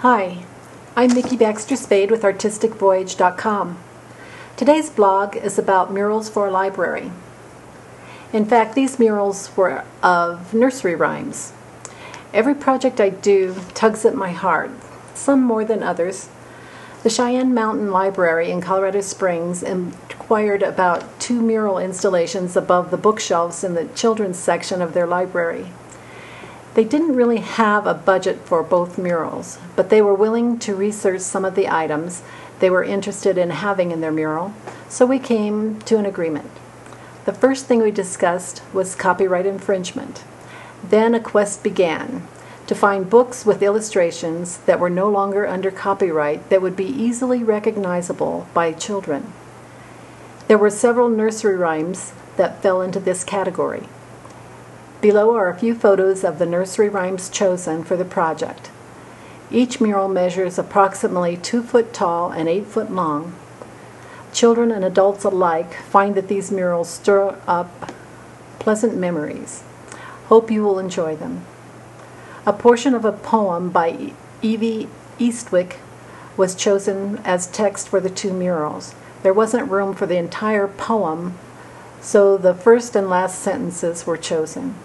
Hi, I'm Mickey Baxter Spade with ArtisticVoyage.com. Today's blog is about murals for a library. In fact, these murals were of nursery rhymes. Every project I do tugs at my heart, some more than others. The Cheyenne Mountain Library in Colorado Springs acquired about 2 mural installations above the bookshelves in the children's section of their library. They didn't really have a budget for both murals, but they were willing to research some of the items they were interested in having in their mural, so we came to an agreement. The first thing we discussed was copyright infringement. Then a quest began to find books with illustrations that were no longer under copyright that would be easily recognizable by children. There were several nursery rhymes that fell into this category. Below are a few photos of the nursery rhymes chosen for the project. Each mural measures approximately 2 foot tall and 8 foot long. Children and adults alike find that these murals stir up pleasant memories. Hope you will enjoy them. A portion of a poem by Evie Eastwick was chosen as text for the 2 murals. There wasn't room for the entire poem, so the first and last sentences were chosen.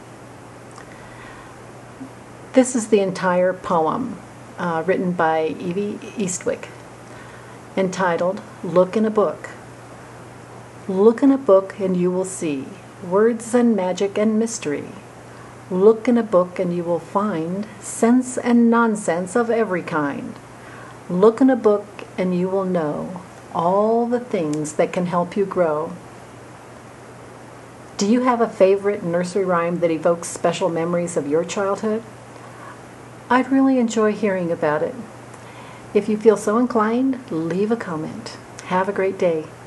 This is the entire poem written by Evie Eastwick, entitled, Look in a Book. Look in a book and you will see words and magic and mystery. Look in a book and you will find sense and nonsense of every kind. Look in a book and you will know all the things that can help you grow. Do you have a favorite nursery rhyme that evokes special memories of your childhood? I'd really enjoy hearing about it. If you feel so inclined, leave a comment. Have a great day.